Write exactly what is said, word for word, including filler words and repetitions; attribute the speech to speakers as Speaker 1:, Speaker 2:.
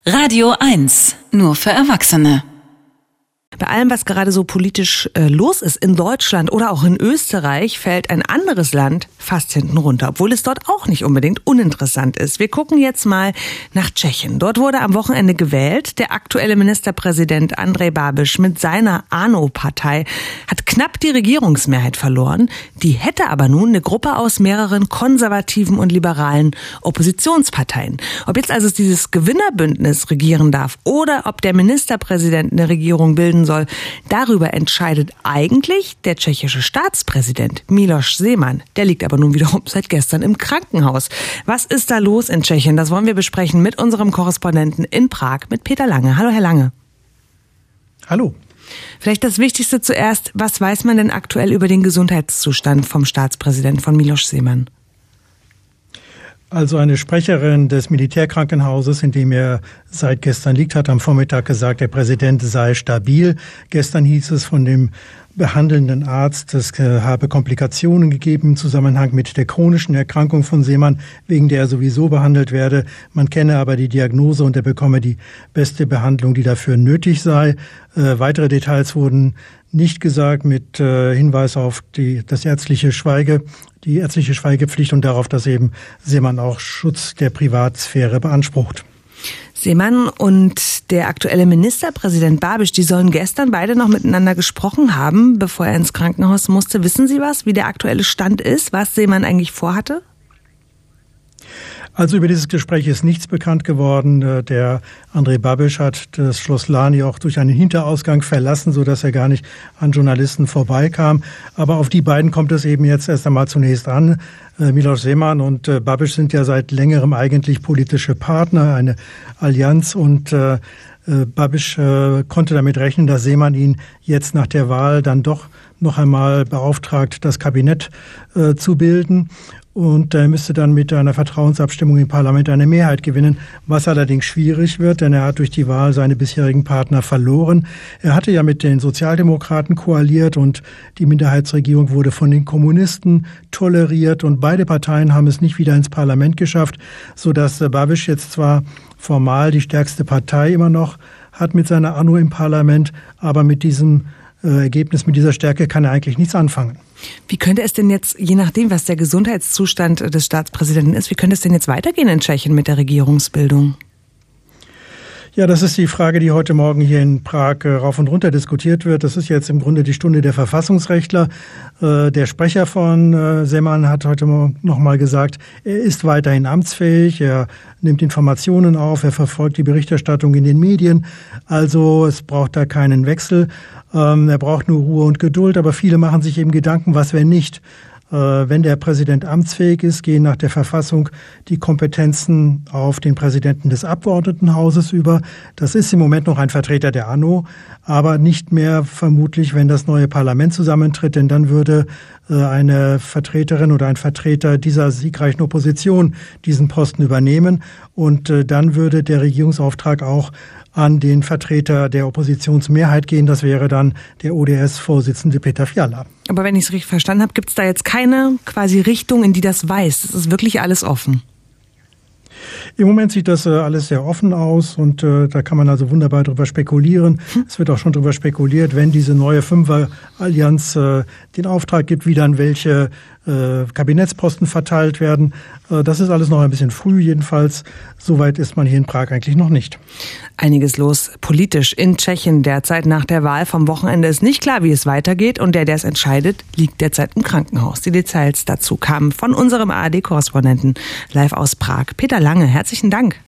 Speaker 1: Radio eins, nur für Erwachsene.
Speaker 2: Bei allem, was gerade so politisch äh, los ist in Deutschland oder auch in Österreich, fällt ein anderes Land fast hinten runter, obwohl es dort auch nicht unbedingt uninteressant ist. Wir gucken jetzt mal nach Tschechien. Dort wurde am Wochenende gewählt. Der aktuelle Ministerpräsident Andrej Babiš mit seiner ANO-Partei hat knapp die Regierungsmehrheit verloren. Die hätte aber nun eine Gruppe aus mehreren konservativen und liberalen Oppositionsparteien. Ob jetzt also dieses Gewinnerbündnis regieren darf oder ob der Ministerpräsident eine Regierung bilden soll, darüber entscheidet eigentlich der tschechische Staatspräsident Miloš Zeman. Der liegt aber nun wiederum seit gestern im Krankenhaus. Was ist da los in Tschechien? Das wollen wir besprechen mit unserem Korrespondenten in Prag, mit Peter Lange. Hallo, Herr Lange.
Speaker 3: Hallo.
Speaker 2: Vielleicht das Wichtigste zuerst. Was weiß man denn aktuell über den Gesundheitszustand vom Staatspräsidenten, von Miloš Zeman?
Speaker 3: Also eine Sprecherin des Militärkrankenhauses, in dem er seit gestern liegt, hat am Vormittag gesagt, der Präsident sei stabil. Gestern hieß es von dem behandelnden Arzt, es habe Komplikationen gegeben im Zusammenhang mit der chronischen Erkrankung von Zeman, wegen der er sowieso behandelt werde. Man kenne aber die Diagnose und er bekomme die beste Behandlung, die dafür nötig sei. Äh, weitere Details wurden nicht gesagt, mit äh, Hinweis auf die, das ärztliche Schweige, die ärztliche Schweigepflicht und darauf, dass eben Zeman auch Schutz der Privatsphäre beansprucht.
Speaker 2: Zeman und der aktuelle Ministerpräsident Babiš, die sollen gestern beide noch miteinander gesprochen haben, bevor er ins Krankenhaus musste. Wissen Sie was, wie der aktuelle Stand ist, was Zeman eigentlich vorhatte?
Speaker 3: Also über dieses Gespräch ist nichts bekannt geworden. Der Andrej Babiš hat das Schloss Lani auch durch einen Hinterausgang verlassen, sodass er gar nicht an Journalisten vorbeikam. Aber auf die beiden kommt es eben jetzt erst einmal zunächst an. Miloš Zeman und Babiš sind ja seit längerem eigentlich politische Partner, eine Allianz, und äh, Babiš äh, konnte damit rechnen, dass Zeman ihn jetzt nach der Wahl dann doch noch einmal beauftragt, das Kabinett äh, zu bilden. Und er müsste dann mit einer Vertrauensabstimmung im Parlament eine Mehrheit gewinnen, was allerdings schwierig wird, denn er hat durch die Wahl seine bisherigen Partner verloren. Er hatte ja mit den Sozialdemokraten koaliert und die Minderheitsregierung wurde von den Kommunisten toleriert und beide Parteien haben es nicht wieder ins Parlament geschafft, sodass Babiš jetzt zwar formal die stärkste Partei immer noch hat mit seiner ANO im Parlament, aber mit diesem äh, Ergebnis, mit dieser Stärke kann er eigentlich nichts anfangen.
Speaker 2: Wie könnte es denn jetzt, je nachdem, was der Gesundheitszustand des Staatspräsidenten ist, wie könnte es denn jetzt weitergehen in Tschechien mit der Regierungsbildung?
Speaker 3: Ja, das ist die Frage, die heute Morgen hier in Prag äh, rauf und runter diskutiert wird. Das ist jetzt im Grunde die Stunde der Verfassungsrechtler. Äh, der Sprecher von äh, Zeman hat heute noch mal gesagt, er ist weiterhin amtsfähig, er nimmt Informationen auf, er verfolgt die Berichterstattung in den Medien. Also es braucht da keinen Wechsel. Ähm, er braucht nur Ruhe und Geduld. Aber viele machen sich eben Gedanken, was wenn nicht? Wenn der Präsident amtsfähig ist, gehen nach der Verfassung die Kompetenzen auf den Präsidenten des Abgeordnetenhauses über. Das ist im Moment noch ein Vertreter der ANO, aber nicht mehr vermutlich, wenn das neue Parlament zusammentritt, denn dann würde eine Vertreterin oder ein Vertreter dieser siegreichen Opposition diesen Posten übernehmen und dann würde der Regierungsauftrag auch an den Vertreter der Oppositionsmehrheit gehen. Das wäre dann der O D S-Vorsitzende Peter Fiala.
Speaker 2: Aber wenn ich es richtig verstanden habe, gibt es da jetzt keine quasi Richtung, in die das weist. Es ist wirklich alles offen.
Speaker 3: Im Moment sieht das äh, alles sehr offen aus und äh, da kann man also wunderbar drüber spekulieren. Hm. Es wird auch schon drüber spekuliert, wenn diese neue Fünfer-Allianz äh, den Auftrag gibt, wie dann welche äh, Kabinettsposten verteilt werden. Äh, das ist alles noch ein bisschen früh jedenfalls. Soweit ist man hier in Prag eigentlich noch nicht.
Speaker 2: Einiges los politisch in Tschechien derzeit nach der Wahl vom Wochenende. Ist nicht klar, wie es weitergeht und der, der es entscheidet, liegt derzeit im Krankenhaus. Die Details dazu kamen von unserem A R D-Korrespondenten live aus Prag, Peter Lange. Herzlichen Dank.